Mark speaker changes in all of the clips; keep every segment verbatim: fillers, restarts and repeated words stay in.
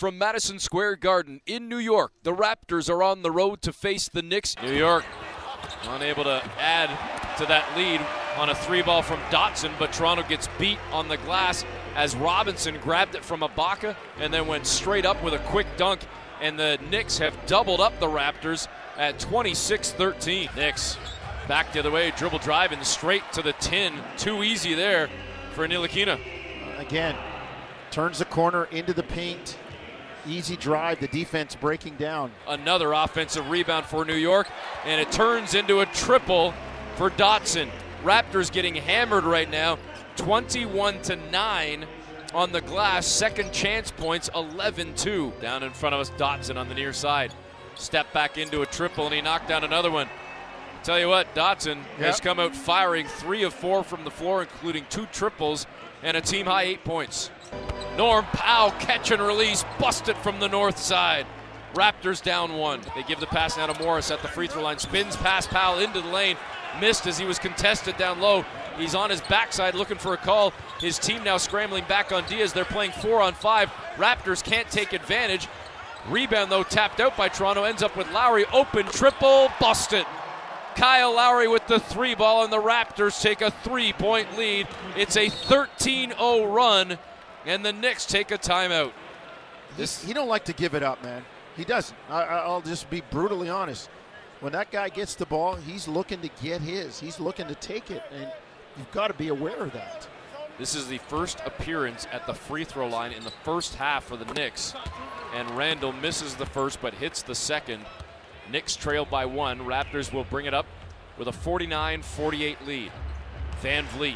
Speaker 1: From Madison Square Garden in New York, the Raptors are on the road to face the Knicks. New York unable to add to that lead on a three ball from Dotson, but Toronto gets beat on the glass as Robinson grabbed it from Ibaka and then went straight up with a quick dunk, and the Knicks have doubled up the Raptors at twenty-six thirteen. Knicks back the other way, dribble drive and straight to the tin. Too easy there for Ntilikina.
Speaker 2: Again, turns the corner into the paint. Easy drive, the defense breaking down.
Speaker 1: Another offensive rebound for New York, and it turns into a triple for Dotson. Raptors getting hammered right now, twenty-one to nine on the glass. Second chance points, eleven two. Down in front of us, Dotson on the near side. Step back into a triple, and he knocked down another one. Tell you what, Dotson yep. has come out firing three of four from the floor, including two triples and a team-high eight points. Norm Powell, catch and release, busted from the north side. Raptors down one. They give the pass now to Morris at the free throw line. Spins past Powell into the lane. Missed as he was contested down low. He's on his backside looking for a call. His team now scrambling back on Diaz. They're playing four on five. Raptors can't take advantage. Rebound, though, tapped out by Toronto. Ends up with Lowry. Open triple, busted. Kyle Lowry with the three ball, and the Raptors take a three-point lead. It's a thirteen oh run, and the Knicks take a timeout.
Speaker 2: This, he don't like to give it up, man. He doesn't. I, I'll just be brutally honest. When that guy gets the ball, he's looking to get his. He's looking to take it, and you've got to be aware of that.
Speaker 1: This is the first appearance at the free throw line in the first half for the Knicks, and Randall misses the first but hits the second. Knicks trail by one. Raptors will bring it up with a forty-nine forty-eight lead. Van Vliet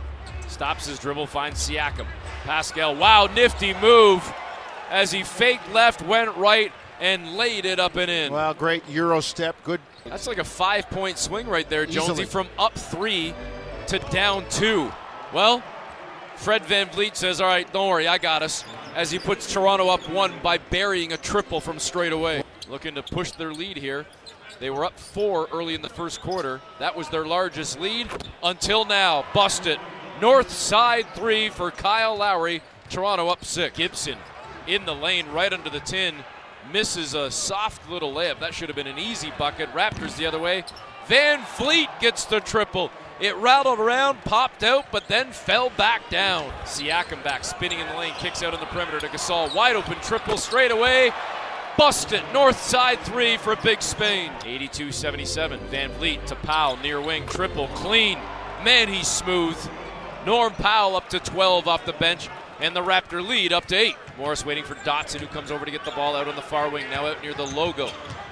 Speaker 1: stops his dribble, finds Siakam. Pascal, wow, nifty move as he faked left, went right, and laid it up and in.
Speaker 2: Well, great Euro step, good.
Speaker 1: That's like a five-point swing right there, Jonesy,
Speaker 2: Easily.
Speaker 1: from up three to down two. Well, Fred Van Vliet says, all right, don't worry, I got us, as he puts Toronto up one by burying a triple from straight away. Looking to push their lead here. They were up four early in the first quarter. That was their largest lead until now. Busted. North side three for Kyle Lowry. Toronto up six. Gibson in the lane right under the tin. Misses a soft little layup. That should have been an easy bucket. Raptors the other way. Van Vliet gets the triple. It rattled around, popped out, but then fell back down. Siakam back, spinning in the lane, kicks out on the perimeter to Gasol. Wide open triple straight away. Busted. North side three for Big Spain. eighty-two seventy-seven. Van Vliet to Powell, near wing, triple, clean. Man, he's smooth. Norm Powell up to twelve off the bench, and the Raptor lead up to eight. Morris waiting for Dotson, who comes over to get the ball out on the far wing, now out near the logo.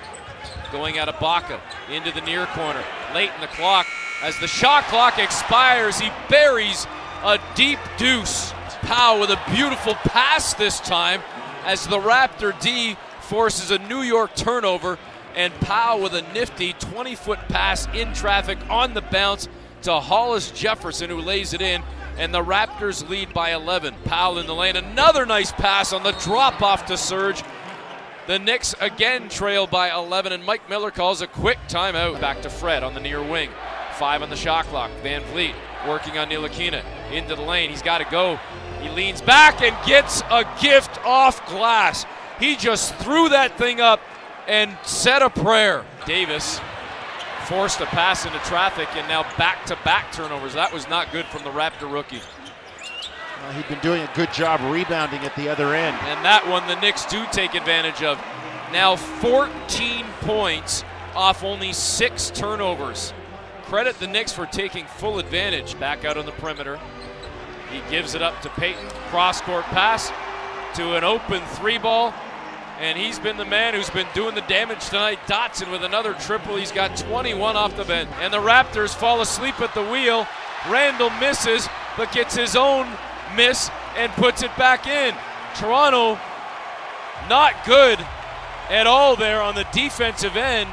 Speaker 1: Going out of Ibaka into the near corner. Late in the clock. As the shot clock expires, he buries a deep deuce. Powell with a beautiful pass this time as the Raptor D forces a New York turnover, and Powell with a nifty twenty-foot pass in traffic on the bounce to Hollis Jefferson, who lays it in, and the Raptors lead by eleven. Powell in the lane, another nice pass on the drop-off to Serge. The Knicks again trail by eleven, and Mike Miller calls a quick timeout. Back to Fred on the near wing. Five on the shot clock. Van Vliet working on Ntilikina into the lane. He's got to go. He leans back and gets a gift off glass. He just threw that thing up and said a prayer. Davis forced a pass into traffic, and now back-to-back turnovers. That was not good from the Raptor rookie.
Speaker 2: Well, he'd been doing a good job rebounding at the other end.
Speaker 1: And that one the Knicks do take advantage of. Now fourteen points off only six turnovers. Credit the Knicks for taking full advantage. Back out on the perimeter. He gives it up to Payton. Cross-court pass to an open three ball. And he's been the man who's been doing the damage tonight. Dotson with another triple. He's got twenty-one off the bench. And the Raptors fall asleep at the wheel. Randall misses, but gets his own miss and puts it back in. Toronto not good at all there on the defensive end.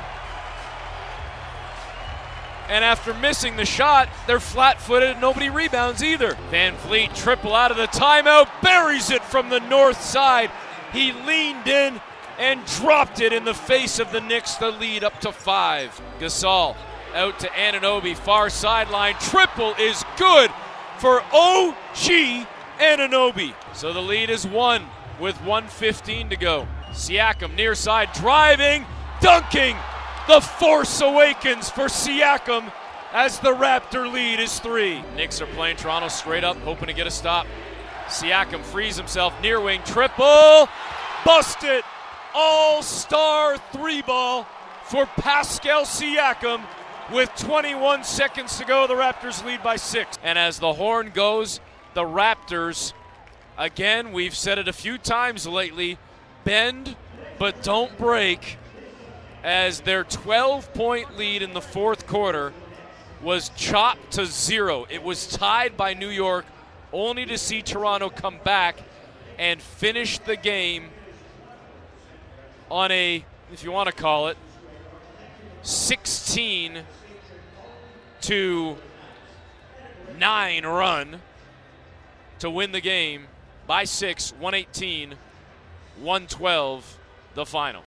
Speaker 1: And after missing the shot, they're flat-footed and nobody rebounds either. Van Vliet triple out of the timeout, buries it from the north side. He leaned in and dropped it in the face of the Knicks, the lead up to five. Gasol out to Anunoby, far sideline. Triple is good for O G Anunoby. So the lead is one. with one fifteen to go. Siakam near side, driving, dunking. The force awakens for Siakam as the Raptor lead is three. Knicks are playing Toronto straight up, hoping to get a stop. Siakam frees himself, near wing, triple, busted. All-star three ball for Pascal Siakam. With twenty-one seconds to go, the Raptors lead by six. And as the horn goes, the Raptors, again, we've said it a few times lately, bend but don't break, as their twelve-point lead in the fourth quarter was chopped to zero. It was tied by New York, only to see Toronto come back and finish the game on a, if you want to call it, sixteen to nine run to win the game by six, one eighteen, one twelve, the final.